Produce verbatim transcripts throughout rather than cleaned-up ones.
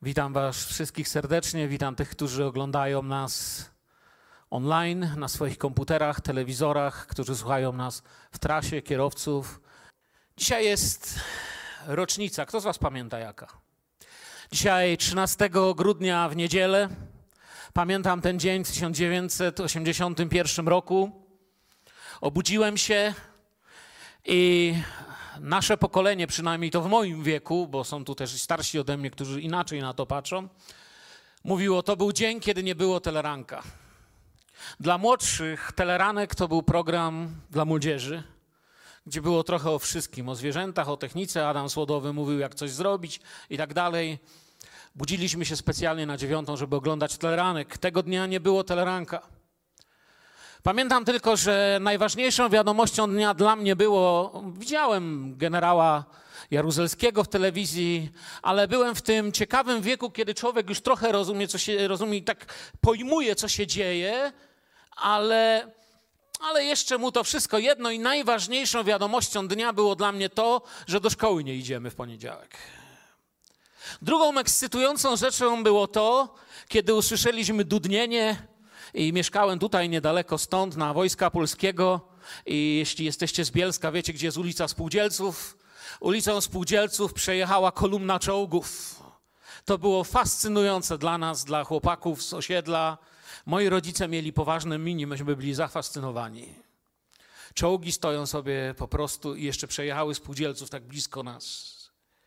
Witam Was wszystkich serdecznie, witam tych, którzy oglądają nas online, na swoich komputerach, telewizorach, którzy słuchają nas w trasie, kierowców. Dzisiaj jest rocznica, kto z Was pamięta jaka? Dzisiaj trzynastego grudnia w niedzielę, pamiętam ten dzień w tysiąc dziewięćset osiemdziesiątym pierwszym roku. Obudziłem się i nasze pokolenie, przynajmniej to w moim wieku, bo są tu też starsi ode mnie, którzy inaczej na to patrzą, mówiło, to był dzień, kiedy nie było teleranka. Dla młodszych teleranek to był program dla młodzieży, gdzie było trochę o wszystkim, o zwierzętach, o technice. Adam Słodowy mówił, jak coś zrobić i tak dalej. Budziliśmy się specjalnie na dziewiątą, żeby oglądać teleranek. Tego dnia nie było teleranka. Pamiętam tylko, że najważniejszą wiadomością dnia dla mnie było, widziałem generała Jaruzelskiego w telewizji, ale byłem w tym ciekawym wieku, kiedy człowiek już trochę rozumie, co się rozumie i tak pojmuje, co się dzieje, ale, ale jeszcze mu to wszystko jedno i najważniejszą wiadomością dnia było dla mnie to, że do szkoły nie idziemy w poniedziałek. Drugą ekscytującą rzeczą było to, kiedy usłyszeliśmy dudnienie i mieszkałem tutaj niedaleko stąd, na Wojska Polskiego i jeśli jesteście z Bielska, wiecie, gdzie jest ulica Spółdzielców. Ulicą Spółdzielców przejechała kolumna czołgów. To było fascynujące dla nas, dla chłopaków z osiedla. Moi rodzice mieli poważne mini, myśmy byli zafascynowani. Czołgi stoją sobie po prostu i jeszcze przejechały Spółdzielców tak blisko nas.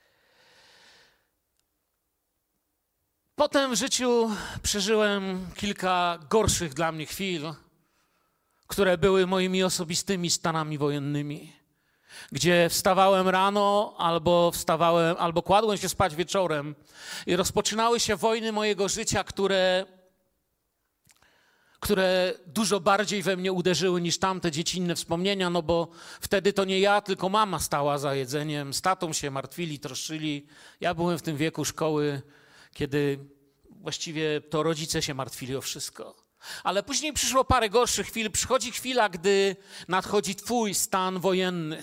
Potem w życiu przeżyłem kilka gorszych dla mnie chwil, które były moimi osobistymi stanami wojennymi, gdzie wstawałem rano albo wstawałem, albo kładłem się spać wieczorem i rozpoczynały się wojny mojego życia, które, które dużo bardziej we mnie uderzyły niż tamte dziecinne wspomnienia, no bo wtedy to nie ja, tylko mama stała za jedzeniem, z tatą się martwili, troszczyli. Ja byłem w tym wieku szkoły, kiedy właściwie to rodzice się martwili o wszystko. Ale później przyszło parę gorszych chwil. Przychodzi chwila, gdy nadchodzi twój stan wojenny.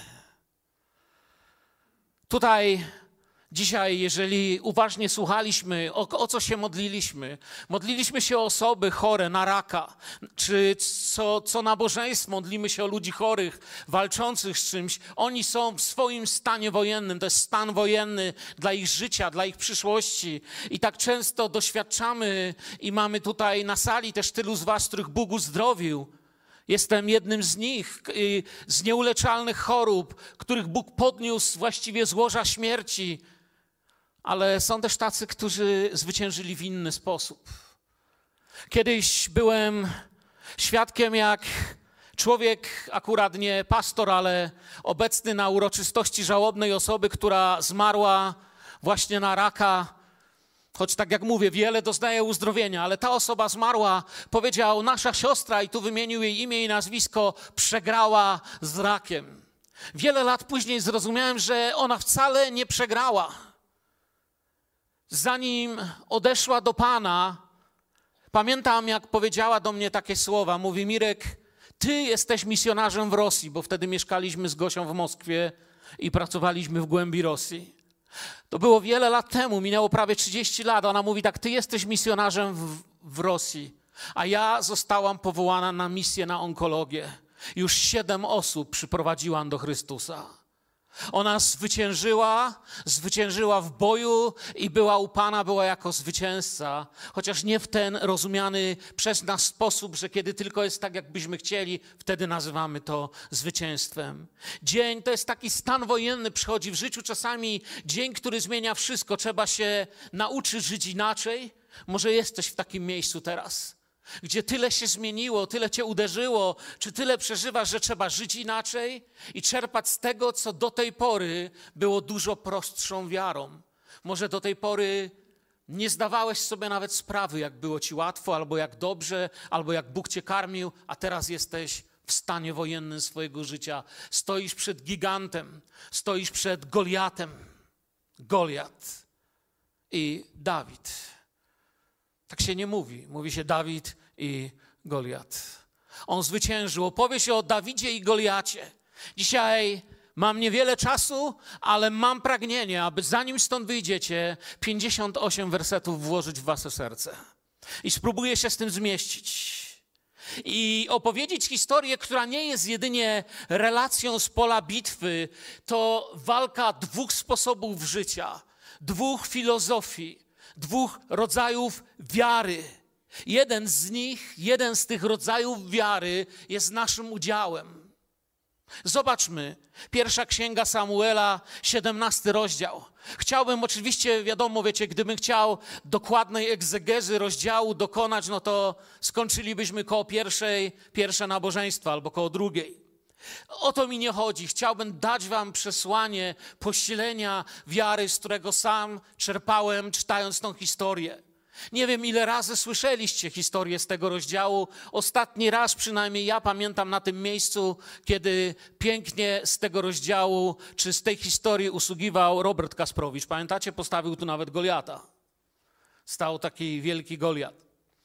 Tutaj dzisiaj, jeżeli uważnie słuchaliśmy, o, o co się modliliśmy, modliliśmy się o osoby chore na raka, czy co, co nabożeństwo, modlimy się o ludzi chorych, walczących z czymś. Oni są w swoim stanie wojennym, to jest stan wojenny dla ich życia, dla ich przyszłości. I tak często doświadczamy i mamy tutaj na sali też tylu z was, których Bóg uzdrowił. Jestem jednym z nich, z nieuleczalnych chorób, których Bóg podniósł właściwie z łoża śmierci. Ale są też tacy, którzy zwyciężyli w inny sposób. Kiedyś byłem świadkiem, jak człowiek, akurat nie pastor, ale obecny na uroczystości żałobnej osoby, która zmarła właśnie na raka, choć tak jak mówię, wiele doznaje uzdrowienia, ale ta osoba zmarła, powiedział, nasza siostra, i tu wymienił jej imię i nazwisko, przegrała z rakiem. Wiele lat później zrozumiałem, że ona wcale nie przegrała. Zanim odeszła do Pana, pamiętam, jak powiedziała do mnie takie słowa. Mówi, Mirek, ty jesteś misjonarzem w Rosji, bo wtedy mieszkaliśmy z Gosią w Moskwie i pracowaliśmy w głębi Rosji. To było wiele lat temu, minęło prawie trzydzieści lat. Ona mówi tak, ty jesteś misjonarzem w, w Rosji, a ja zostałam powołana na misję na onkologię. Już siedem osób przyprowadziłam do Chrystusa. Ona zwyciężyła, zwyciężyła w boju i była u Pana, była jako zwycięzca, chociaż nie w ten rozumiany przez nas sposób, że kiedy tylko jest tak, jakbyśmy chcieli, wtedy nazywamy to zwycięstwem. Dzień to jest taki stan wojenny, przychodzi w życiu czasami dzień, który zmienia wszystko. Trzeba się nauczyć żyć inaczej. Może jesteś w takim miejscu teraz, gdzie tyle się zmieniło, tyle cię uderzyło, czy tyle przeżywasz, że trzeba żyć inaczej i czerpać z tego, co do tej pory było dużo prostszą wiarą. Może do tej pory nie zdawałeś sobie nawet sprawy, jak było ci łatwo, albo jak dobrze, albo jak Bóg cię karmił, a teraz jesteś w stanie wojennym swojego życia. Stoisz przed gigantem, stoisz przed Goliatem. Goliat i Dawid. Tak się nie mówi. Mówi się Dawid i Goliat. On zwyciężył. Opowie się o Dawidzie i Goliacie. Dzisiaj Mam niewiele czasu, ale mam pragnienie, aby zanim stąd wyjdziecie, pięćdziesiąt osiem wersetów włożyć w wasze serce. I spróbuję się z tym zmieścić. I opowiedzieć historię, która nie jest jedynie relacją z pola bitwy, to walka dwóch sposobów życia, dwóch filozofii, dwóch rodzajów wiary. Jeden z nich, jeden z tych rodzajów wiary jest naszym udziałem. Zobaczmy, pierwsza księga Samuela, siedemnasty rozdział. Chciałbym oczywiście, wiadomo, wiecie, gdybym chciał dokładnej egzegezy rozdziału dokonać, no to skończylibyśmy koło pierwszej, pierwsze nabożeństwa albo koło drugiej. O to mi nie chodzi. Chciałbym dać wam przesłanie posilenia wiary, z którego sam czerpałem, czytając tą historię. Nie wiem, ile razy słyszeliście historię z tego rozdziału. Ostatni raz przynajmniej ja pamiętam na tym miejscu, kiedy pięknie z tego rozdziału, czy z tej historii usługiwał Robert Kasprowicz. Pamiętacie? Postawił tu nawet Goliata. Stał taki wielki Goliat.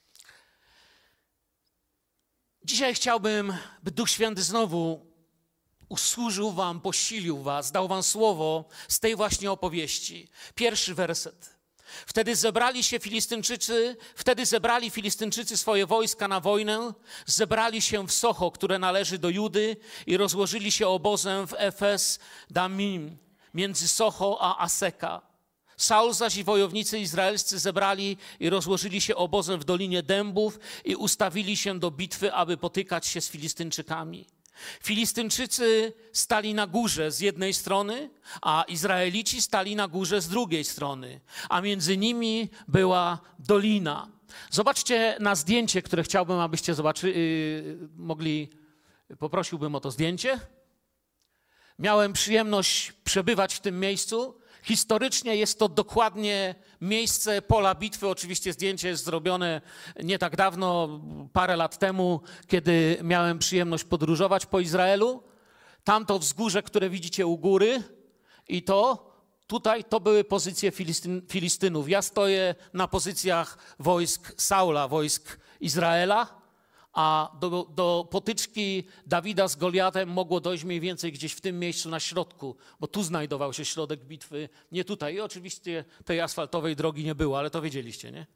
Dzisiaj chciałbym, by Duch Święty znowu usłużył wam, posilił was, dał wam słowo z tej właśnie opowieści. Pierwszy werset. Wtedy zebrali się Filistynczycy, wtedy zebrali Filistynczycy swoje wojska na wojnę, zebrali się w Socho, które należy do Judy, i rozłożyli się obozem w Efes Damim, między Socho a Aseka. Saul zaś i wojownicy izraelscy zebrali i rozłożyli się obozem w Dolinie Dębów i ustawili się do bitwy, aby potykać się z Filistynczykami. Filistynczycy stali na górze z jednej strony, a Izraelici stali na górze z drugiej strony, a między nimi była dolina. Zobaczcie na zdjęcie, które chciałbym, abyście zobaczyli, yy, mogli, poprosiłbym o to zdjęcie. Miałem przyjemność przebywać w tym miejscu. Historycznie jest to dokładnie miejsce pola bitwy. Oczywiście zdjęcie jest zrobione nie tak dawno, parę lat temu, kiedy miałem przyjemność podróżować po Izraelu. Tamto wzgórze, które widzicie u góry, i to tutaj, to były pozycje Filistyn, Filistynów. Ja stoję na pozycjach wojsk Saula, wojsk Izraela, a do, do potyczki Dawida z Goliatem mogło dojść mniej więcej gdzieś w tym miejscu na środku, bo tu znajdował się środek bitwy, nie tutaj. I oczywiście tej asfaltowej drogi nie było, ale to wiedzieliście, nie?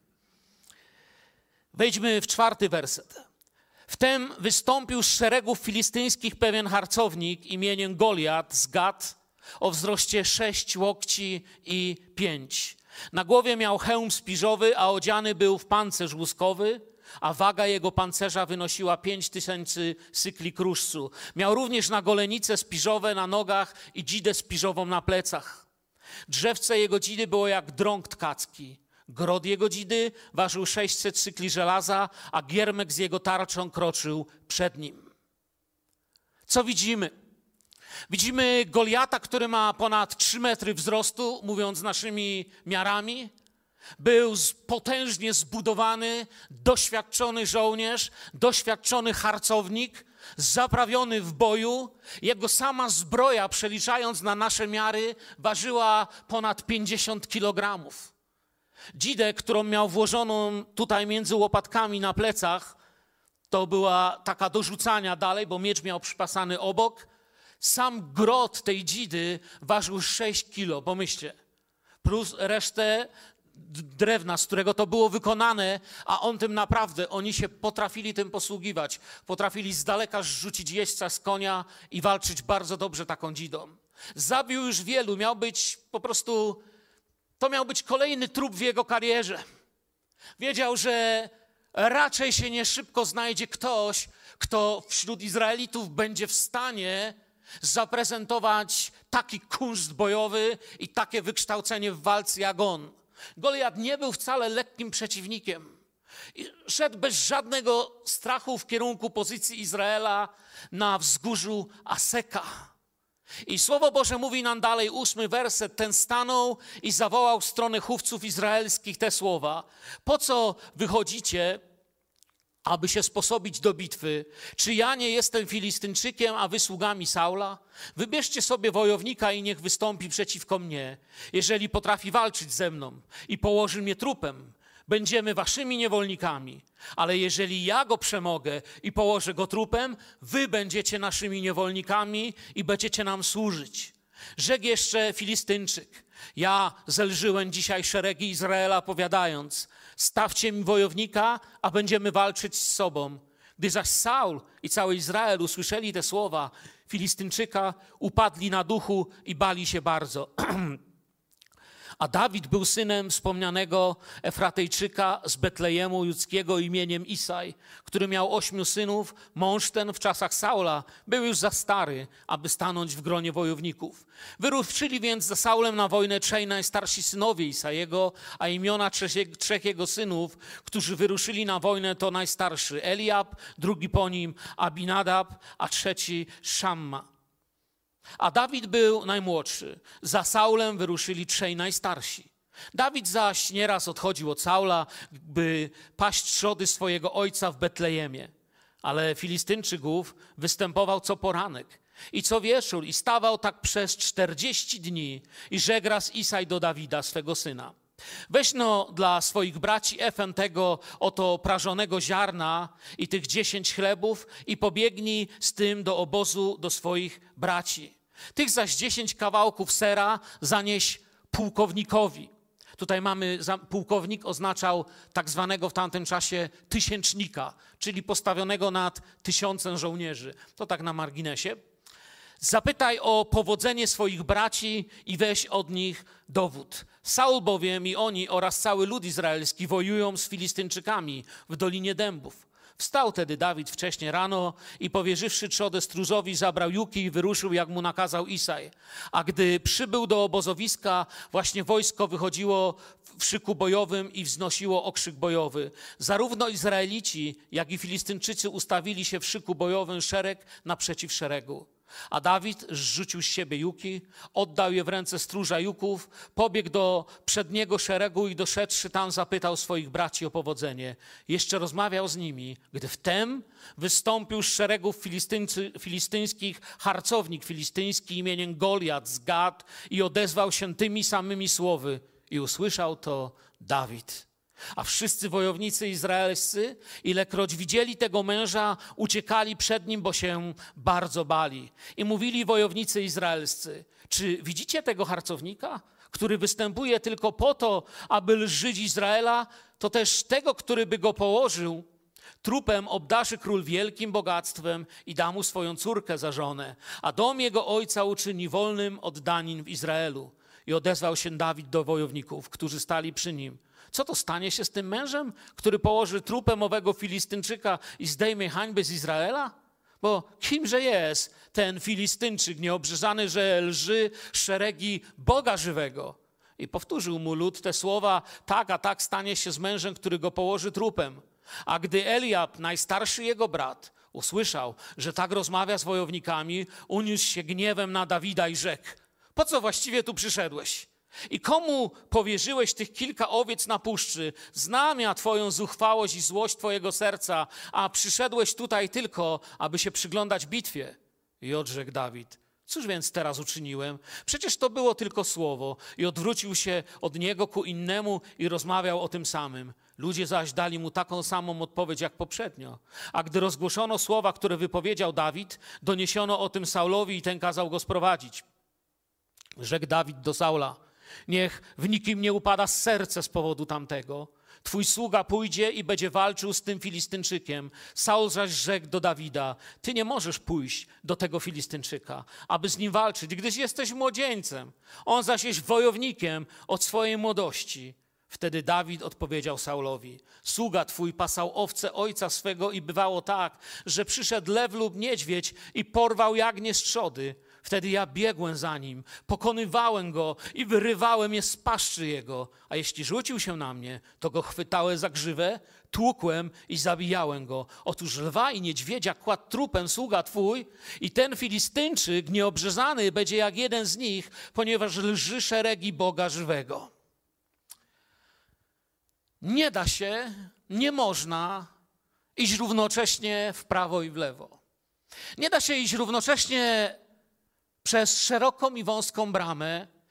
Wejdźmy w czwarty werset. Wtem wystąpił z szeregów filistyńskich pewien harcownik imieniem Goliat z Gat o wzroście sześć łokci i pięć. Na głowie miał hełm spiżowy, a odziany był w pancerz łuskowy, a waga jego pancerza wynosiła pięć tysięcy sykli kruszcu. Miał również nagolenice spiżowe na nogach i dzidę spiżową na plecach. Drzewce jego dzidy było jak drąg tkacki. Grot jego dzidy ważył sześćset sykli żelaza, a giermek z jego tarczą kroczył przed nim. Co widzimy? Widzimy Goliata, który ma ponad trzy metry wzrostu, mówiąc naszymi miarami. Był potężnie zbudowany, doświadczony żołnierz, doświadczony harcownik, zaprawiony w boju. Jego sama zbroja, przeliczając na nasze miary, ważyła ponad pięćdziesiąt kilogramów. Dzidę, którą miał włożoną tutaj między łopatkami na plecach, to była taka do rzucania dalej, bo miecz miał przypasany obok. Sam grot tej dzidy ważył sześć kilo, pomyślcie, plus resztę drewna, z którego to było wykonane, a on tym naprawdę, oni się potrafili tym posługiwać. Potrafili z daleka zrzucić jeźdźca z konia i walczyć bardzo dobrze taką dzidą. Zabił już wielu, miał być po prostu, to miał być kolejny trup w jego karierze. Wiedział, że raczej się nie szybko znajdzie ktoś, kto wśród Izraelitów będzie w stanie zaprezentować taki kunszt bojowy i takie wykształcenie w walce jak on. Goliat nie był wcale lekkim przeciwnikiem. Szedł bez żadnego strachu w kierunku pozycji Izraela na wzgórzu Aseka. I Słowo Boże mówi nam dalej, ósmy werset, ten stanął i zawołał w stronę chówców izraelskich te słowa. Po co wychodzicie, aby się sposobić do bitwy? Czy ja nie jestem Filistynczykiem, a wy sługami Saula? Wybierzcie sobie wojownika i niech wystąpi przeciwko mnie. Jeżeli potrafi walczyć ze mną i położy mnie trupem, Będziemy waszymi niewolnikami, ale jeżeli ja go przemogę i położę go trupem, wy będziecie naszymi niewolnikami i będziecie nam służyć. Rzekł jeszcze Filistynczyk: ja zelżyłem dzisiaj szeregi Izraela, powiadając: stawcie mi wojownika, a będziemy walczyć z sobą. Gdy zaś Saul i cały Izrael usłyszeli te słowa Filistynczyka, upadli na duchu i bali się bardzo. A Dawid był synem wspomnianego Efratejczyka z Betlejemu Judzkiego imieniem Isaj, który miał ośmiu synów. Mąż ten w czasach Saula był już za stary, aby stanąć w gronie wojowników. Wyruszyli więc za Saulem na wojnę trzej najstarsi synowie Isajego, a imiona trzech, trzech jego synów, którzy wyruszyli na wojnę, to najstarszy Eliab, drugi po nim Abinadab, a trzeci Szamma. A Dawid był najmłodszy. Za Saulem wyruszyli trzej najstarsi. Dawid zaś nieraz odchodził od Saula, by paść trzody swojego ojca w Betlejemie. Ale Filistynczyk ów występował co poranek i co wieczór i stawał tak przez czterdzieści dni i rzekł raz Isaj do Dawida, swego syna: weź no dla swoich braci efen tego oto prażonego ziarna i tych dziesięć chlebów i pobiegnij z tym do obozu do swoich braci. Tych zaś dziesięć kawałków sera zanieś pułkownikowi. Tutaj mamy, pułkownik oznaczał tak zwanego w tamtym czasie tysięcznika, czyli postawionego nad tysiącem żołnierzy. To tak na marginesie. Zapytaj o powodzenie swoich braci i weź od nich dowód. Saul bowiem i oni oraz cały lud izraelski wojują z Filistynczykami w Dolinie Dębów. Wstał tedy Dawid wcześnie rano i powierzywszy trzodę stróżowi, zabrał juki i wyruszył, jak mu nakazał Isaj. A gdy przybył do obozowiska, właśnie wojsko wychodziło w szyku bojowym i wznosiło okrzyk bojowy. Zarówno Izraelici, jak i Filistynczycy ustawili się w szyku bojowym szereg naprzeciw szeregu. A Dawid zrzucił z siebie juki, oddał je w ręce stróża juków, pobiegł do przedniego szeregu i doszedłszy tam zapytał swoich braci o powodzenie. Jeszcze rozmawiał z nimi, gdy wtem wystąpił z szeregów filistyńskich harcownik filistyński imieniem Goliat z Gat i odezwał się tymi samymi słowy. I usłyszał to Dawid. A wszyscy wojownicy izraelscy, ilekroć widzieli tego męża, uciekali przed nim, bo się bardzo bali. I mówili wojownicy izraelscy: czy widzicie tego harcownika, który występuje tylko po to, aby lżyć Izraela? To też tego, który by go położył trupem, obdarzy król wielkim bogactwem i da mu swoją córkę za żonę, a dom jego ojca uczyni wolnym od danin w Izraelu. I odezwał się Dawid do wojowników, którzy stali przy nim. Co to stanie się z tym mężem, który położy trupem owego Filistynczyka i zdejmie hańbę z Izraela? Bo kimże jest ten Filistynczyk nieobrzezany, że lży szeregi Boga żywego? I powtórzył mu lud te słowa: tak, a tak stanie się z mężem, który go położy trupem. A gdy Eliab, najstarszy jego brat, usłyszał, że tak rozmawia z wojownikami, uniósł się gniewem na Dawida i rzekł: po co właściwie tu przyszedłeś? I komu powierzyłeś tych kilka owiec na puszczy? Znam ja twoją zuchwałość i złość twojego serca, a przyszedłeś tutaj tylko, aby się przyglądać bitwie. I odrzekł Dawid: cóż więc teraz uczyniłem? Przecież to było tylko słowo. I odwrócił się od niego ku innemu i rozmawiał o tym samym. Ludzie zaś dali mu taką samą odpowiedź jak poprzednio. A gdy rozgłoszono słowa, które wypowiedział Dawid, doniesiono o tym Saulowi i ten kazał go sprowadzić. Rzekł Dawid do Saula: niech w nikim nie upada serce z powodu tamtego. Twój sługa pójdzie i będzie walczył z tym Filistynczykiem. Saul zaś rzekł do Dawida: ty nie możesz pójść do tego Filistynczyka, aby z nim walczyć, gdyż jesteś młodzieńcem. On zaś jest wojownikiem od swojej młodości. Wtedy Dawid odpowiedział Saulowi: sługa twój pasał owce ojca swego i bywało tak, że przyszedł lew lub niedźwiedź i porwał jagnię z trzody. Wtedy ja biegłem za nim, pokonywałem go i wyrywałem je z paszczy jego. A jeśli rzucił się na mnie, to go chwytałem za grzywę, tłukłem i zabijałem go. Otóż lwa i niedźwiedzia kładł trupem sługa twój i ten Filistynczyk nieobrzezany będzie jak jeden z nich, ponieważ lży szeregi Boga żywego. Nie da się, nie można iść równocześnie w prawo i w lewo. Nie da się iść równocześnie przez szeroką i wąską bramę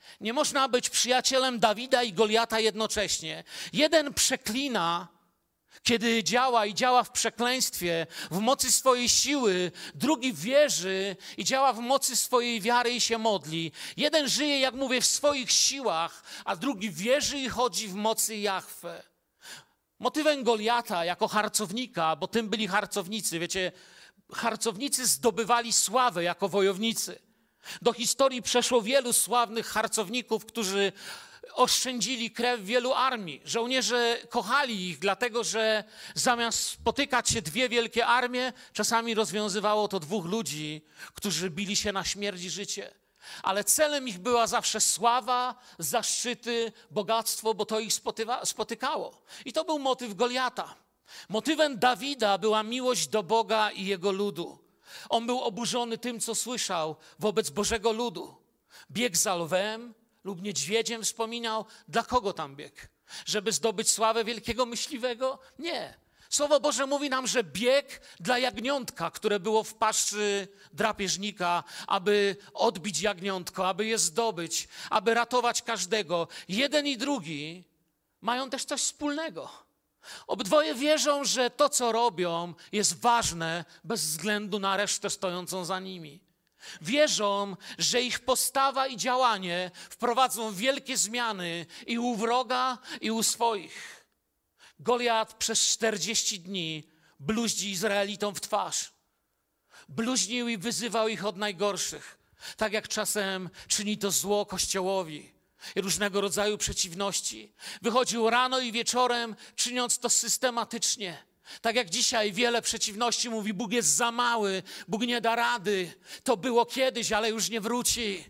Nie można być przyjacielem Dawida i Goliata jednocześnie. Jeden przeklina, kiedy działa i działa w przekleństwie, w mocy swojej siły, drugi wierzy i działa w mocy swojej wiary i się modli. Jeden żyje, jak mówię, w swoich siłach, a drugi wierzy i chodzi w mocy Jahwe. Motywem Goliata jako harcownika, bo tym byli harcownicy, wiecie, harcownicy zdobywali sławę jako wojownicy. Do historii przeszło wielu sławnych harcowników, którzy oszczędzili krew wielu armii. Żołnierze kochali ich, dlatego że zamiast spotykać się dwie wielkie armie, czasami rozwiązywało to dwóch ludzi, którzy bili się na śmierć i życie. Ale celem ich była zawsze sława, zaszczyty, bogactwo, bo to ich spotywa, spotykało. I to był motyw Goliata. Motywem Dawida była miłość do Boga i jego ludu. On był oburzony tym, co słyszał wobec Bożego ludu. Biegł za lwem lub niedźwiedziem, wspominał. Dla kogo tam biegł? Żeby zdobyć sławę wielkiego myśliwego? Nie. Słowo Boże mówi nam, że biegł dla jagniątka, które było w paszczy drapieżnika, aby odbić jagniątko, aby je zdobyć, aby ratować każdego. Jeden i drugi mają też coś wspólnego. Obydwoje wierzą, że to, co robią, jest ważne bez względu na resztę stojącą za nimi. Wierzą, że ich postawa i działanie wprowadzą wielkie zmiany i u wroga, i u swoich. Goliat przez czterdzieści dni bluździ Izraelitom w twarz. Bluźnił i wyzywał ich od najgorszych, tak jak czasem czyni to zło Kościołowi i różnego rodzaju przeciwności. Wychodził rano i wieczorem, czyniąc to systematycznie. Tak jak dzisiaj wiele przeciwności mówi, Bóg jest za mały, Bóg nie da rady. To było kiedyś, ale już nie wróci.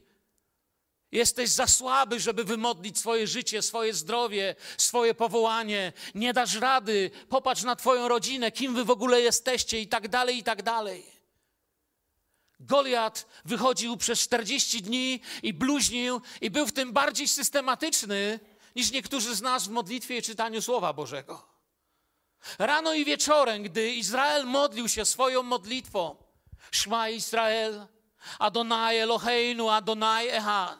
Jesteś za słaby, żeby wymodlić swoje życie, swoje zdrowie, swoje powołanie. Nie dasz rady, popatrz na twoją rodzinę, kim wy w ogóle jesteście i tak dalej, i tak dalej. Goliat wychodził przez czterdzieści dni i bluźnił i był w tym bardziej systematyczny niż niektórzy z nas w modlitwie i czytaniu Słowa Bożego. Rano i wieczorem, gdy Izrael modlił się swoją modlitwą, Szma Israel, Adonai Eloheinu, Adonai Echad.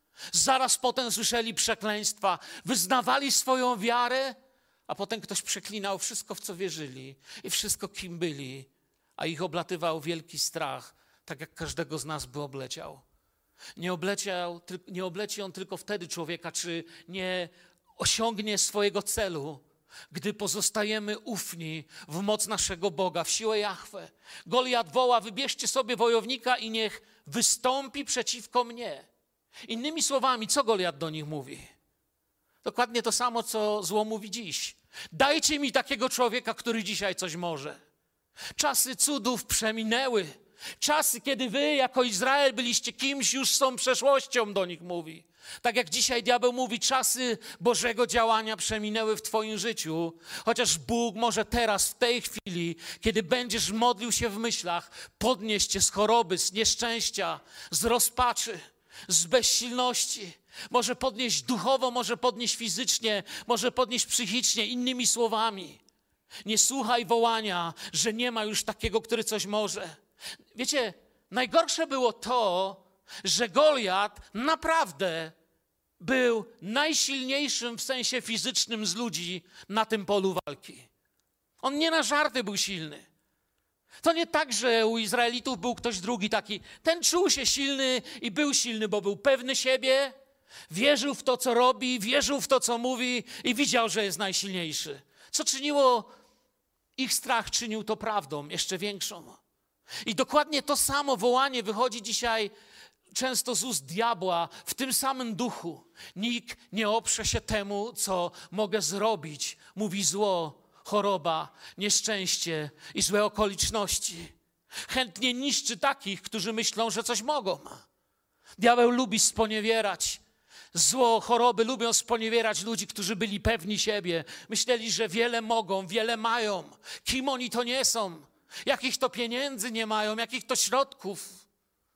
Zaraz potem słyszeli przekleństwa, wyznawali swoją wiarę, a potem ktoś przeklinał wszystko, w co wierzyli i wszystko, kim byli, a ich oblatywał wielki strach, tak jak każdego z nas by obleciał. Nie obleciał, nie obleci on tylko wtedy człowieka, czy nie osiągnie swojego celu, gdy pozostajemy ufni w moc naszego Boga, w siłę Jahwe. Goliat woła, wybierzcie sobie wojownika i niech wystąpi przeciwko mnie. Innymi słowami, co Goliat do nich mówi? Dokładnie to samo, co zło mówi dziś. Dajcie mi takiego człowieka, który dzisiaj coś może. Czasy cudów przeminęły. Czasy, kiedy wy jako Izrael byliście kimś, już są przeszłością, do nich mówi. Tak jak dzisiaj diabeł mówi, czasy Bożego działania przeminęły w twoim życiu, chociaż Bóg może teraz, w tej chwili, kiedy będziesz modlił się w myślach, podnieść cię z choroby, z nieszczęścia, z rozpaczy, z bezsilności. Może podnieść duchowo, może podnieść fizycznie, może podnieść psychicznie, innymi słowami. Nie słuchaj wołania, że nie ma już takiego, który coś może. Wiecie, najgorsze było to, że Goliat naprawdę był najsilniejszym w sensie fizycznym z ludzi na tym polu walki. On nie na żarty był silny. To nie tak, że u Izraelitów był ktoś drugi taki. Ten czuł się silny i był silny, bo był pewny siebie, wierzył w to, co robi, wierzył w to, co mówi i widział, że jest najsilniejszy. Co czyniło ich strach, czynił to prawdą, jeszcze większą. I dokładnie to samo wołanie wychodzi dzisiaj często z ust diabła w tym samym duchu. Nikt nie oprze się temu, co mogę zrobić, mówi zło, choroba, nieszczęście i złe okoliczności. Chętnie niszczy takich, którzy myślą, że coś mogą. Diabeł lubi sponiewierać. Zło, choroby lubią sponiewierać ludzi, którzy byli pewni siebie. Myśleli, że wiele mogą, wiele mają. Kim oni to nie są? Jakich to pieniędzy nie mają, jakich to środków.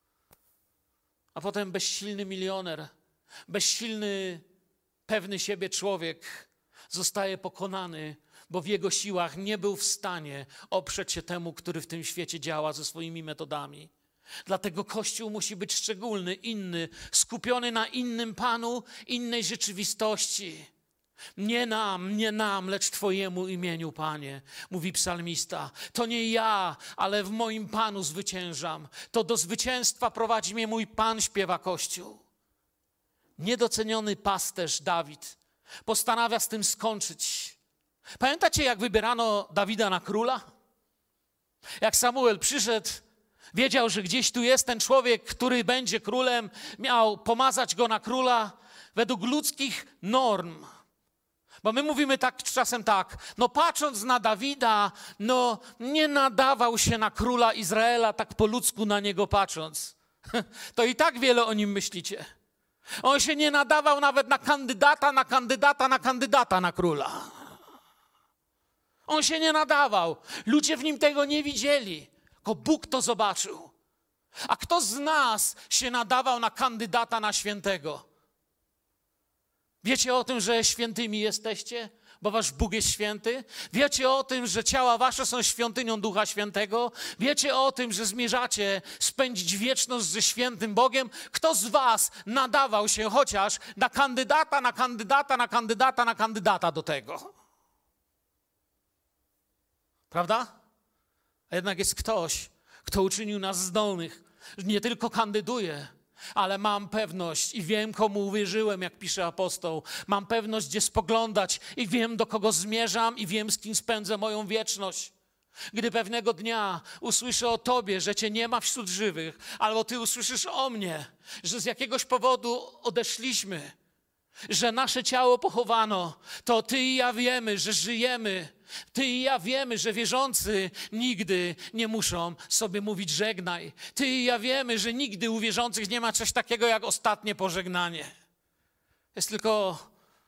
A potem bezsilny milioner, bezsilny, pewny siebie człowiek zostaje pokonany, bo w jego siłach nie był w stanie oprzeć się temu, który w tym świecie działa ze swoimi metodami. Dlatego Kościół musi być szczególny, inny, skupiony na innym Panu, innej rzeczywistości. Nie nam, nie nam, lecz Twojemu imieniu, Panie, mówi psalmista. To nie ja, ale w moim Panu zwyciężam. To do zwycięstwa prowadzi mnie mój Pan, śpiewa Kościół. Niedoceniony pasterz Dawid postanawia z tym skończyć. Pamiętacie, jak wybierano Dawida na króla? Jak Samuel przyszedł, wiedział, że gdzieś tu jest ten człowiek, który będzie królem, miał pomazać go na króla według ludzkich norm. Bo my mówimy tak czasem tak, no patrząc na Dawida, no nie nadawał się na króla Izraela, tak po ludzku na niego patrząc. To i tak wiele o nim myślicie. On się nie nadawał nawet na kandydata, na kandydata, na kandydata na króla. On się nie nadawał. Ludzie w nim tego nie widzieli. Tylko Bóg to zobaczył. A kto z nas się nadawał na kandydata na świętego? Wiecie o tym, że świętymi jesteście, bo wasz Bóg jest święty? Wiecie o tym, że ciała wasze są świątynią Ducha Świętego? Wiecie o tym, że zmierzacie spędzić wieczność ze świętym Bogiem? Kto z was nadawał się chociaż na kandydata, na kandydata, na kandydata, na kandydata do tego? Prawda? A jednak jest ktoś, kto uczynił nas zdolnych, że nie tylko kandyduje, ale mam pewność i wiem, komu uwierzyłem, jak pisze apostoł. Mam pewność, gdzie spoglądać i wiem, do kogo zmierzam i wiem, z kim spędzę moją wieczność. Gdy pewnego dnia usłyszę o Tobie, że Cię nie ma wśród żywych, albo Ty usłyszysz o mnie, że z jakiegoś powodu odeszliśmy, że nasze ciało pochowano, to Ty i ja wiemy, że żyjemy. Ty i ja wiemy, że wierzący nigdy nie muszą sobie mówić żegnaj. Ty i ja wiemy, że nigdy u wierzących nie ma coś takiego jak ostatnie pożegnanie. Jest tylko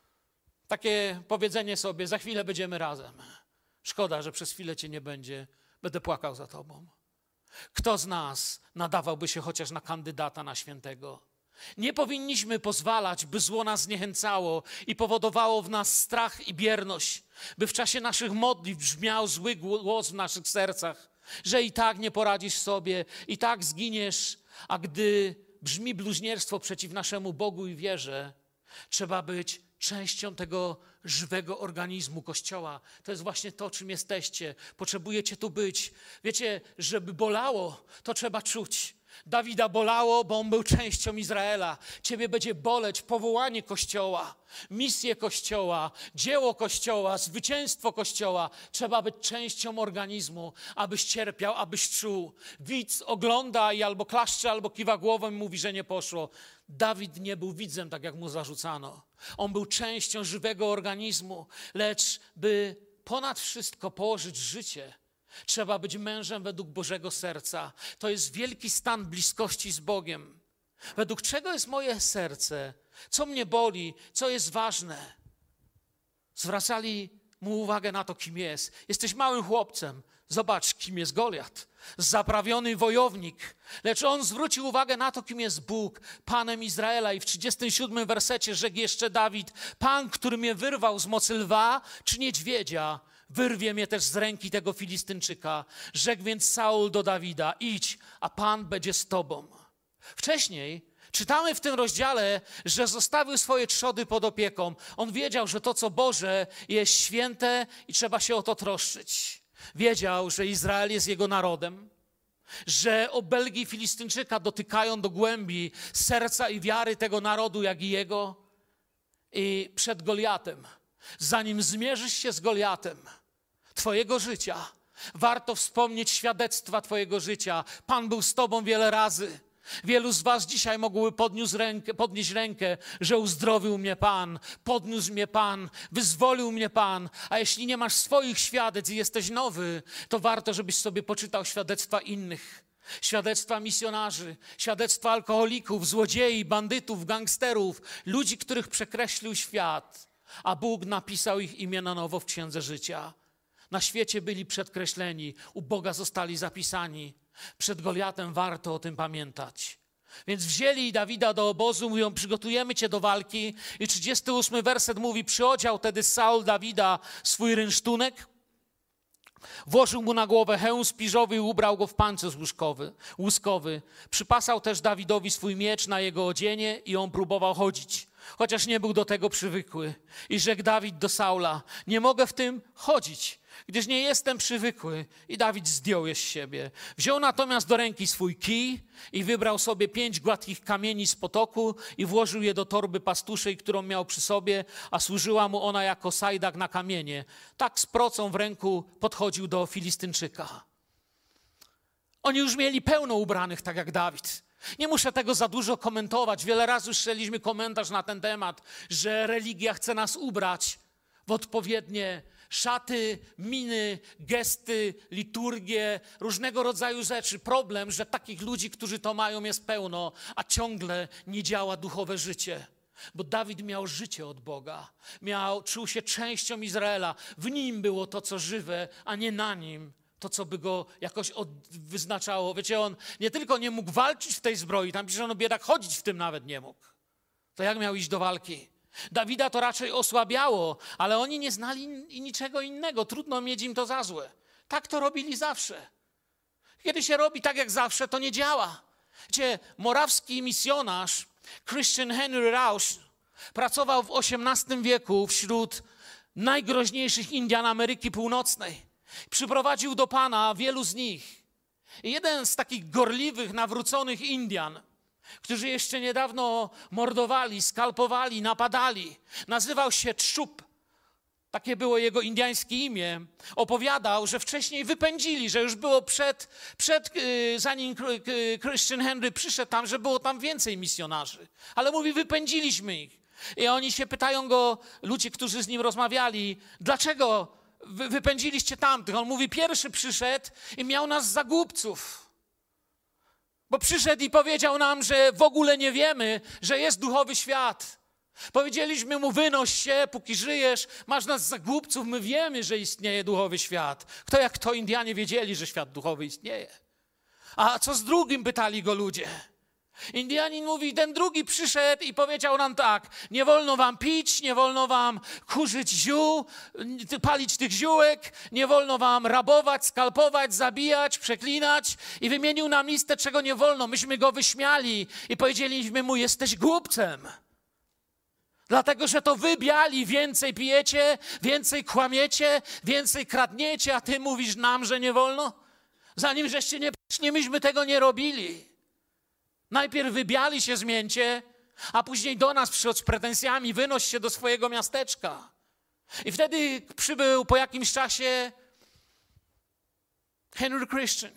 takie powiedzenie sobie, za chwilę będziemy razem. Szkoda, że przez chwilę Cię nie będzie, będę płakał za Tobą. Kto z nas nadawałby się chociaż na kandydata na świętego? Nie powinniśmy pozwalać, by zło nas zniechęcało i powodowało w nas strach i bierność, by w czasie naszych modlitw brzmiał zły głos w naszych sercach, że i tak nie poradzisz sobie, i tak zginiesz, a gdy brzmi bluźnierstwo przeciw naszemu Bogu i wierze, trzeba być częścią tego żywego organizmu Kościoła. To jest właśnie to, czym jesteście. Potrzebujecie tu być. Wiecie, żeby bolało, to trzeba czuć. Dawida bolało, bo on był częścią Izraela. Ciebie będzie boleć powołanie Kościoła, misję Kościoła, dzieło Kościoła, zwycięstwo Kościoła. Trzeba być częścią organizmu, abyś cierpiał, abyś czuł. Widz ogląda i albo klaszcze, albo kiwa głową i mówi, że nie poszło. Dawid nie był widzem, tak jak mu zarzucano. On był częścią żywego organizmu, lecz by ponad wszystko położyć życie, trzeba być mężem według Bożego serca. To jest wielki stan bliskości z Bogiem. Według czego jest moje serce? Co mnie boli? Co jest ważne? Zwracali mu uwagę na to, kim jest. Jesteś małym chłopcem. Zobacz, kim jest Goliat. Zaprawiony wojownik. Lecz on zwrócił uwagę na to, kim jest Bóg, Panem Izraela. I w trzydziestym siódmym wersecie rzekł jeszcze Dawid: Pan, który mnie wyrwał z mocy lwa czy niedźwiedzia, wyrwie mnie też z ręki tego Filistynczyka. Rzekł więc Saul do Dawida: idź, a Pan będzie z tobą. Wcześniej czytamy w tym rozdziale, że zostawił swoje trzody pod opieką. On wiedział, że to, co Boże, jest święte i trzeba się o to troszczyć. Wiedział, że Izrael jest jego narodem, że obelgi Filistynczyka dotykają do głębi serca i wiary tego narodu, jak i jego. I przed Goliatem, zanim zmierzysz się z Goliatem twojego życia, warto wspomnieć świadectwa twojego życia. Pan był z tobą wiele razy. Wielu z was dzisiaj mogłoby podniósł rękę, podnieść rękę, że uzdrowił mnie Pan, podniósł mnie Pan, wyzwolił mnie Pan. A jeśli nie masz swoich świadectw i jesteś nowy, to warto, żebyś sobie poczytał świadectwa innych. Świadectwa misjonarzy, świadectwa alkoholików, złodziei, bandytów, gangsterów, ludzi, których przekreślił świat, a Bóg napisał ich imię na nowo w Księdze Życia. Na świecie byli przedkreśleni, u Boga zostali zapisani. Przed Goliatem warto o tym pamiętać. Więc wzięli Dawida do obozu, mówią: przygotujemy cię do walki. I trzydziesty ósmy werset mówi: przyodział tedy Saul Dawida swój rynsztunek, Włożył mu na głowę hełm spiżowy i ubrał go w pancerz łuskowy, łuskowy. Przypasał też Dawidowi swój miecz na jego odzienie i on próbował chodzić, chociaż nie był do tego przywykły. I rzekł Dawid do Saula: nie mogę w tym chodzić, gdyż nie jestem przywykły. I Dawid zdjął je z siebie. Wziął natomiast do ręki swój kij i wybrał sobie pięć gładkich kamieni z potoku i włożył je do torby pastuszej, którą miał przy sobie, a służyła mu ona jako sajdak na kamienie. Tak z procą w ręku podchodził do Filistynczyka. Oni już mieli pełno ubranych, tak jak Dawid. Nie muszę tego za dużo komentować. Wiele razy słyszeliśmy komentarz na ten temat, że religia chce nas ubrać w odpowiednie szaty, miny, gesty, liturgie, różnego rodzaju rzeczy. Problem, że takich ludzi, którzy to mają, jest pełno, a ciągle nie działa duchowe życie. Bo Dawid miał życie od Boga. Miał, czuł się częścią Izraela. W nim było to, co żywe, a nie na nim to, co by go jakoś od, wyznaczało. Wiecie, on nie tylko nie mógł walczyć w tej zbroi, tam pisze, że on biedak chodzić w tym nawet nie mógł. To jak miał iść do walki? Dawida to raczej osłabiało, ale oni nie znali niczego innego. Trudno mieć im to za złe. Tak to robili zawsze. Kiedy się robi tak jak zawsze, to nie działa. Wiecie, morawski misjonarz Christian Henry Rausch pracował w osiemnastym wieku wśród najgroźniejszych Indian Ameryki Północnej. Przyprowadził do Pana wielu z nich. I jeden z takich gorliwych, nawróconych Indian, którzy jeszcze niedawno mordowali, skalpowali, napadali, nazywał się Trzup. Takie było jego indyjskie imię. Opowiadał, że wcześniej wypędzili, że już było przed, przed zanim Christian Henry przyszedł tam, że było tam więcej misjonarzy. Ale mówi, wypędziliśmy ich. I oni się pytają go, ludzie, którzy z nim rozmawiali, dlaczego wy, wypędziliście tamtych? On mówi, pierwszy przyszedł i miał nas za głupców. Bo przyszedł i powiedział nam, że w ogóle nie wiemy, że jest duchowy świat. Powiedzieliśmy mu, wynoś się, póki żyjesz, masz nas za głupców, my wiemy, że istnieje duchowy świat. Kto jak to Indianie wiedzieli, że świat duchowy istnieje. A co z drugim, pytali go ludzie. Indianin mówi, ten drugi przyszedł i powiedział nam tak, nie wolno wam pić, nie wolno wam kurzyć ziół, palić tych ziółek, nie wolno wam rabować, skalpować, zabijać, przeklinać i wymienił nam listę, czego nie wolno. Myśmy go wyśmiali i powiedzieliśmy mu, jesteś głupcem. Dlatego, że to wy biali więcej pijecie, więcej kłamiecie, więcej kradniecie, a ty mówisz nam, że nie wolno? Zanim żeście nie przyszli, myśmy tego nie robili. Najpierw wybiali się zmięcie, a później do nas przyszedł z pretensjami, wynoś się do swojego miasteczka. I wtedy przybył po jakimś czasie Henry Christian.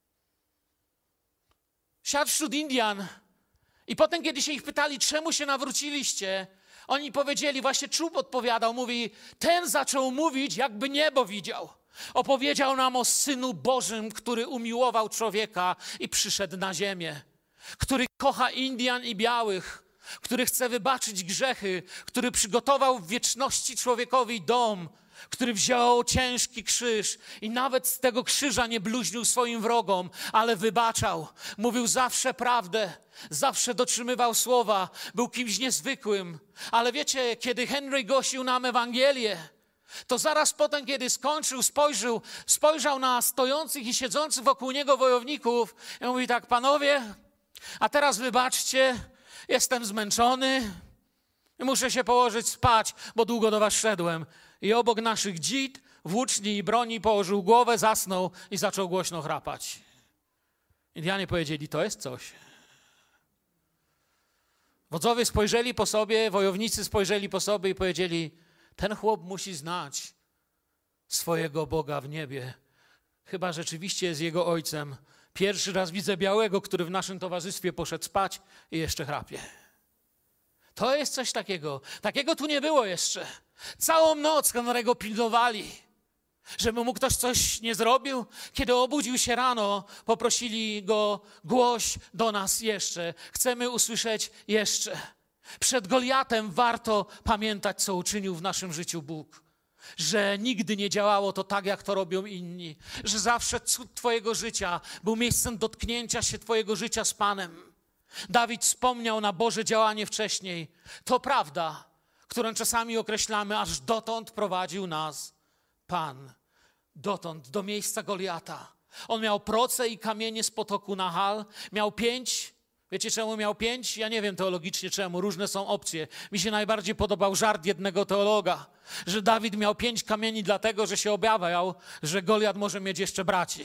Siadł wśród Indian i potem, kiedy się ich pytali, czemu się nawróciliście, oni powiedzieli, właśnie Czub odpowiadał, mówi, ten zaczął mówić, jakby niebo widział. Opowiedział nam o Synu Bożym, który umiłował człowieka i przyszedł na ziemię. Który kocha Indian i białych, który chce wybaczyć grzechy, który przygotował w wieczności człowiekowi dom, który wziął ciężki krzyż i nawet z tego krzyża nie bluźnił swoim wrogom, ale wybaczał. Mówił zawsze prawdę, zawsze dotrzymywał słowa, był kimś niezwykłym. Ale wiecie, kiedy Henry głosił nam Ewangelię, to zaraz potem, kiedy skończył, spojrzał, spojrzał na stojących i siedzących wokół niego wojowników i mówi tak, panowie, a teraz wybaczcie, jestem zmęczony i muszę się położyć spać, bo długo do was szedłem. I obok naszych dzid, włóczni i broni położył głowę, zasnął i zaczął głośno chrapać. Indianie powiedzieli, to jest coś. Wodzowie spojrzeli po sobie, wojownicy spojrzeli po sobie i powiedzieli, ten chłop musi znać swojego Boga w niebie. Chyba rzeczywiście jest jego ojcem. Pierwszy raz widzę białego, który w naszym towarzystwie poszedł spać i jeszcze chrapie. To jest coś takiego. Takiego tu nie było jeszcze. Całą noc Henry'ego pilnowali, żeby mu ktoś coś nie zrobił. Kiedy obudził się rano, poprosili go, głoś do nas jeszcze. Chcemy usłyszeć jeszcze. Przed Goliatem warto pamiętać, co uczynił w naszym życiu Bóg. Że nigdy nie działało to tak, jak to robią inni. Że zawsze cud twojego życia był miejscem dotknięcia się twojego życia z Panem. Dawid wspomniał na Boże działanie wcześniej. To prawda, którą czasami określamy, aż dotąd prowadził nas Pan. dotąd, do miejsca Goliata. On miał proce i kamienie z potoku Nahal, miał pięć. Wiecie, czemu miał pięć? Ja nie wiem teologicznie czemu, różne są opcje. Mi się najbardziej podobał żart jednego teologa, że Dawid miał pięć kamieni dlatego, że się obawiał, że Goliat może mieć jeszcze braci.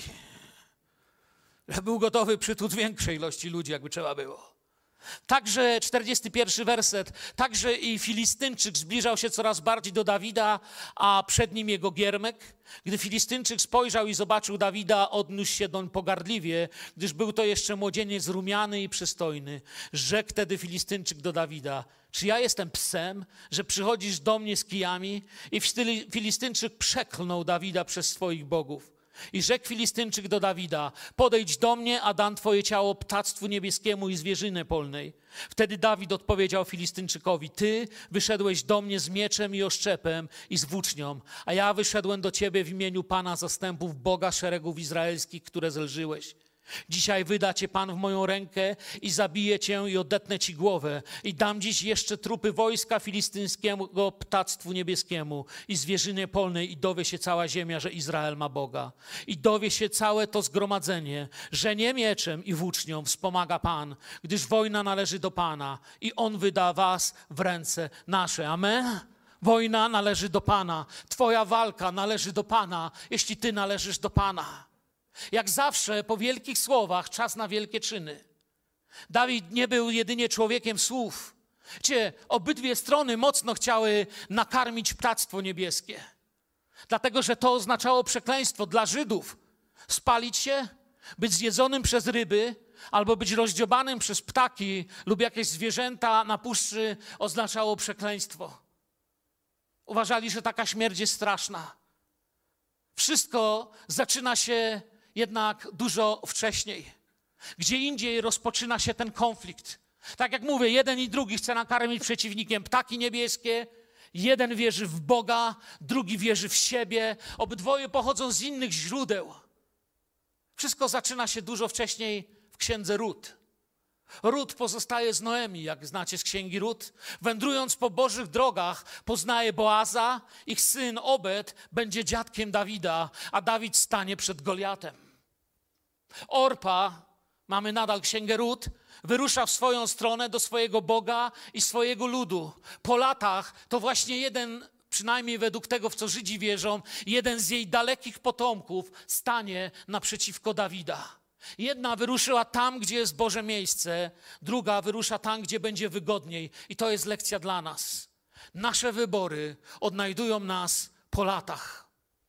Że był gotowy przytłuc większej ilości ludzi, jakby trzeba było. Także czterdziesty pierwszy werset, także i Filistynczyk zbliżał się coraz bardziej do Dawida, a przed nim jego giermek. Gdy Filistynczyk spojrzał i zobaczył Dawida, odniósł się doń pogardliwie, gdyż był to jeszcze młodzieniec rumiany i przystojny. Rzekł wtedy Filistynczyk do Dawida: czy ja jestem psem, że przychodzisz do mnie z kijami? I Filistynczyk przeklnął Dawida przez swoich bogów. I rzekł Filistynczyk do Dawida: podejdź do mnie, a dam twoje ciało ptactwu niebieskiemu i zwierzynie polnej. Wtedy Dawid odpowiedział Filistynczykowi: ty wyszedłeś do mnie z mieczem i oszczepem i z włócznią, a ja wyszedłem do ciebie w imieniu Pana zastępów, Boga szeregów izraelskich, które zelżyłeś. Dzisiaj wyda cię Pan w moją rękę i zabije cię i odetnę ci głowę. I dam dziś jeszcze trupy wojska filistyńskiego ptactwu niebieskiemu i zwierzynie polnej i dowie się cała ziemia, że Izrael ma Boga. I dowie się całe to zgromadzenie, że nie mieczem i włócznią wspomaga Pan, gdyż wojna należy do Pana i On wyda was w ręce nasze. Amen? Wojna należy do Pana. Twoja walka należy do Pana, jeśli ty należysz do Pana. Jak zawsze po wielkich słowach czas na wielkie czyny. Dawid nie był jedynie człowiekiem słów. Cie, obydwie strony mocno chciały nakarmić ptactwo niebieskie. Dlatego, że to oznaczało przekleństwo dla Żydów. Spalić się, być zjedzonym przez ryby, albo być rozdziobanym przez ptaki lub jakieś zwierzęta na puszczy oznaczało przekleństwo. Uważali, że taka śmierć jest straszna. Wszystko zaczyna się jednak dużo wcześniej. Gdzie indziej rozpoczyna się ten konflikt. Tak jak mówię, jeden i drugi chce nakarmić przeciwnikiem ptaki niebieskie. Jeden wierzy w Boga, drugi wierzy w siebie. Obydwoje pochodzą z innych źródeł. Wszystko zaczyna się dużo wcześniej w księdze Rut. Rut pozostaje z Noemi, jak znacie z księgi Rut. Wędrując po Bożych drogach, poznaje Boaza. Ich syn Obed będzie dziadkiem Dawida, a Dawid stanie przed Goliatem. Orpa, mamy nadal księgę Rut, wyrusza w swoją stronę do swojego Boga i swojego ludu. Po latach to właśnie jeden, przynajmniej według tego, w co Żydzi wierzą, jeden z jej dalekich potomków stanie naprzeciwko Dawida. Jedna wyruszyła tam, gdzie jest Boże miejsce, druga wyrusza tam, gdzie będzie wygodniej. I to jest lekcja dla nas. Nasze wybory odnajdują nas po latach.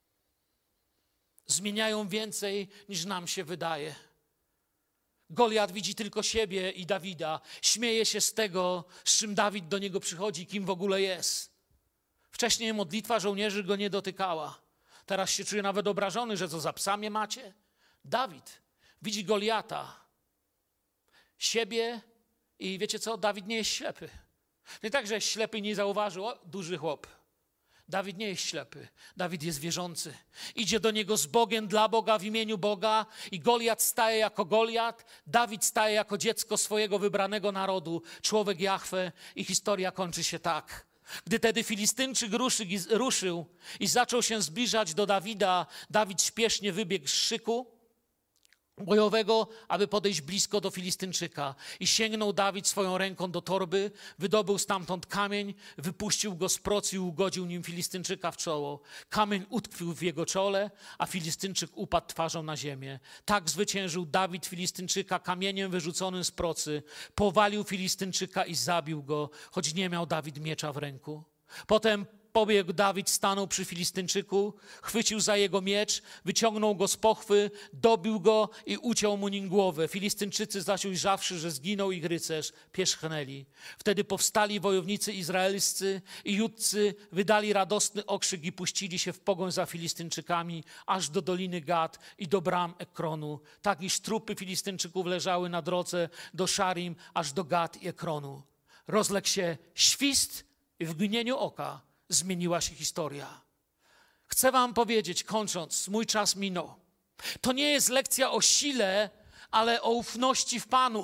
Zmieniają więcej, niż nam się wydaje. Goliat widzi tylko siebie i Dawida. Śmieje się z tego, z czym Dawid do niego przychodzi, kim w ogóle jest. Wcześniej modlitwa żołnierzy go nie dotykała. Teraz się czuje nawet obrażony, że co za psa mnie macie? Dawid widzi Goliata, siebie i wiecie co? Dawid nie jest ślepy. Nie tak, że jest ślepy i nie zauważył, o, duży chłop. Dawid nie jest ślepy. Dawid jest wierzący. Idzie do niego z Bogiem, dla Boga, w imieniu Boga i Goliat staje jako Goliat. Dawid staje jako dziecko swojego wybranego narodu, człowiek Jahwe i historia kończy się tak. Gdy tedy Filistynczyk ruszył i zaczął się zbliżać do Dawida, Dawid śpiesznie wybiegł z szyku bojowego, aby podejść blisko do Filistynczyka. I sięgnął Dawid swoją ręką do torby, wydobył stamtąd kamień, wypuścił go z procy i ugodził nim Filistynczyka w czoło. Kamień utkwił w jego czole, a Filistynczyk upadł twarzą na ziemię. Tak zwyciężył Dawid Filistynczyka kamieniem wyrzuconym z procy. Powalił Filistynczyka i zabił go, choć nie miał Dawid miecza w ręku. Potem pobiegł Dawid, stanął przy Filistynczyku, chwycił za jego miecz, wyciągnął go z pochwy, dobił go i uciął mu nim głowę. Filistynczycy zaś ujrzawszy, że zginął ich rycerz, pierzchnęli. Wtedy powstali wojownicy izraelscy i Judcy, wydali radosny okrzyk i puścili się w pogoń za Filistynczykami, aż do doliny Gad i do bram Ekronu. Tak iż trupy Filistynczyków leżały na drodze do Szarim, aż do Gad i Ekronu. Rozległ się świst i w mgnieniu oka zmieniła się historia. Chcę wam powiedzieć, kończąc, mój czas minął. To nie jest lekcja o sile, ale o ufności w Panu.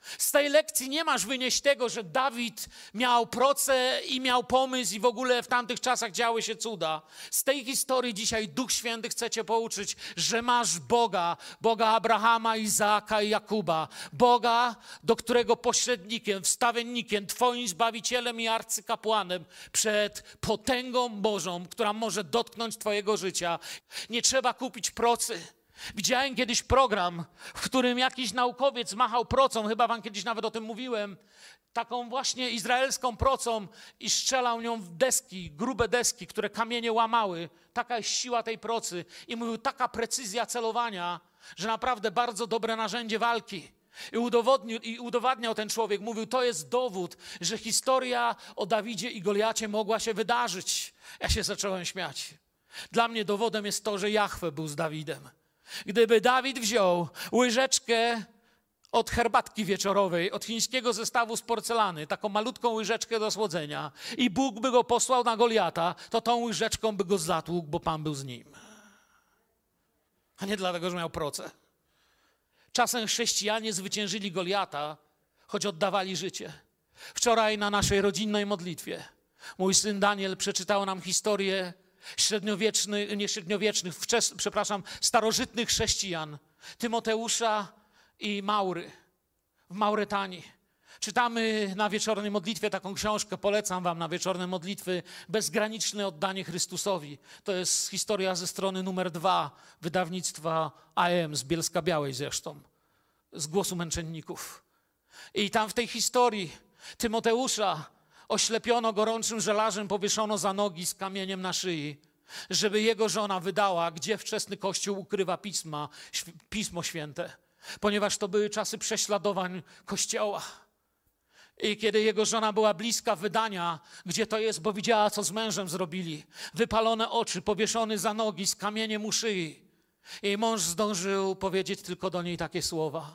Z tej lekcji nie masz wynieść tego, że Dawid miał proce i miał pomysł i w ogóle w tamtych czasach działy się cuda. Z tej historii dzisiaj Duch Święty chce cię pouczyć, że masz Boga, Boga Abrahama, Izaaka i Jakuba. Boga, do którego pośrednikiem, wstawiennikiem, twoim Zbawicielem i arcykapłanem przed potęgą Bożą, która może dotknąć twojego życia. Nie trzeba kupić procy. Widziałem kiedyś program, w którym jakiś naukowiec machał procą, chyba wam kiedyś nawet o tym mówiłem, taką właśnie izraelską procą i strzelał nią w deski, grube deski, które kamienie łamały. Taka jest siła tej procy. I mówił, taka precyzja celowania, że naprawdę bardzo dobre narzędzie walki. I, udowodnił, I udowadniał ten człowiek, mówił, to jest dowód, że historia o Dawidzie i Goliacie mogła się wydarzyć. Ja się zacząłem śmiać. Dla mnie dowodem jest to, że Jahwe był z Dawidem. Gdyby Dawid wziął łyżeczkę od herbatki wieczorowej, od chińskiego zestawu z porcelany, taką malutką łyżeczkę do słodzenia i Bóg by go posłał na Goliata, to tą łyżeczką by go zatłukł, bo Pan był z nim. A nie dlatego, że miał proce. Czasem chrześcijanie zwyciężyli Goliata, choć oddawali życie. Wczoraj na naszej rodzinnej modlitwie mój syn Daniel przeczytał nam historię średniowiecznych, nie średniowiecznych, wczes, przepraszam, starożytnych chrześcijan, Tymoteusza i Maury w Mauretanii. Czytamy na wieczornej modlitwie taką książkę, polecam wam na wieczorne modlitwy, Bezgraniczne oddanie Chrystusowi. To jest historia ze strony numer dwa wydawnictwa A M z Bielska Białej zresztą, z Głosu Męczenników. I tam w tej historii Tymoteusza oślepiono gorącym żelarzem, powieszono za nogi z kamieniem na szyi, żeby jego żona wydała, gdzie wczesny Kościół ukrywa pisma, Pismo Święte, ponieważ to były czasy prześladowań Kościoła. I kiedy jego żona była bliska wydania, gdzie to jest, bo widziała, co z mężem zrobili, wypalone oczy, powieszony za nogi z kamieniem u szyi, jej mąż zdążył powiedzieć tylko do niej takie słowa: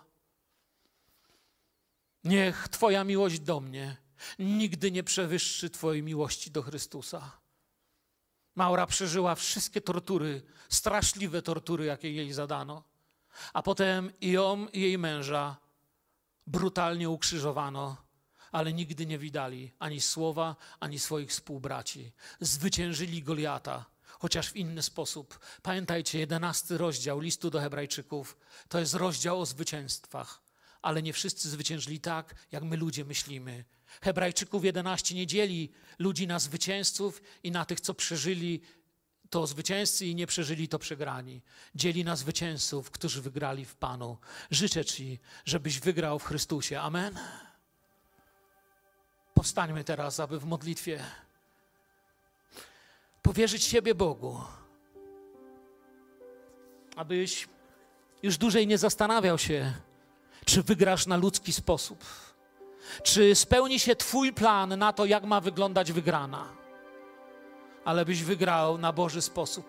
niech Twoja miłość do mnie nigdy nie przewyższy Twojej miłości do Chrystusa. Maura przeżyła wszystkie tortury, straszliwe tortury, jakie jej zadano. A potem i ją, i jej męża brutalnie ukrzyżowano, ale nigdy nie widali ani słowa, ani swoich współbraci. Zwyciężyli Goliata, chociaż w inny sposób. Pamiętajcie, jedenasty rozdział listu do Hebrajczyków to jest rozdział o zwycięstwach, ale nie wszyscy zwyciężyli tak, jak my ludzie myślimy. Hebrajczyków jedenaście nie dzieli ludzi na zwycięzców i na tych, co przeżyli to zwycięzcy i nie przeżyli to przegrani. Dzieli na zwycięzców, którzy wygrali w Panu. Życzę Ci, żebyś wygrał w Chrystusie. Amen. Powstańmy teraz, aby w modlitwie powierzyć siebie Bogu, abyś już dłużej nie zastanawiał się, czy wygrasz na ludzki sposób, czy spełni się Twój plan na to, jak ma wyglądać wygrana, ale byś wygrał na Boży sposób.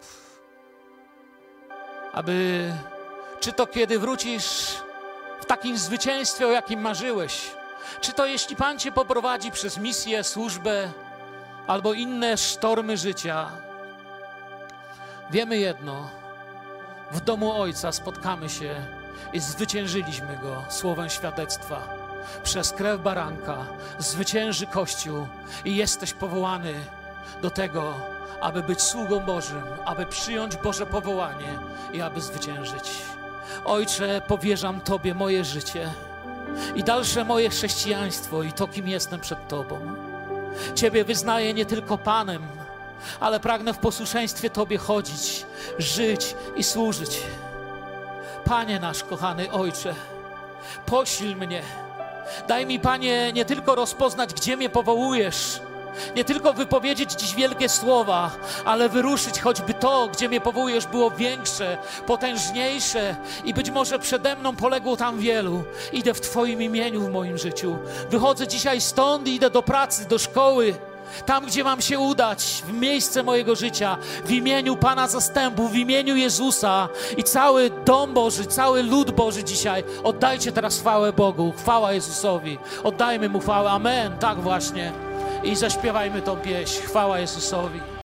Aby, czy to kiedy wrócisz w takim zwycięstwie, o jakim marzyłeś, czy to jeśli Pan Cię poprowadzi przez misję, służbę albo inne sztormy życia. Wiemy jedno, w domu Ojca spotkamy się i zwyciężyliśmy Go słowem świadectwa. Przez krew baranka zwycięży Kościół i jesteś powołany do tego, aby być sługą Bożym, aby przyjąć Boże powołanie i aby zwyciężyć. Ojcze, powierzam Tobie moje życie i dalsze moje chrześcijaństwo i to, kim jestem przed Tobą. Ciebie wyznaję nie tylko Panem, ale pragnę w posłuszeństwie Tobie chodzić, żyć i służyć. Panie nasz kochany Ojcze, posil mnie. Daj mi, Panie, nie tylko rozpoznać, gdzie mnie powołujesz, nie tylko wypowiedzieć dziś wielkie słowa, ale wyruszyć choćby to, gdzie mnie powołujesz, było większe, potężniejsze i być może przede mną poległo tam wielu. Idę w Twoim imieniu w moim życiu. Wychodzę dzisiaj stąd i idę do pracy, do szkoły, tam, gdzie mam się udać, w miejsce mojego życia, w imieniu Pana zastępów, w imieniu Jezusa i cały dom Boży, cały lud Boży dzisiaj. Oddajcie teraz chwałę Bogu, chwała Jezusowi. Oddajmy Mu chwałę. Amen. Tak właśnie. I zaśpiewajmy tą pieśń. Chwała Jezusowi.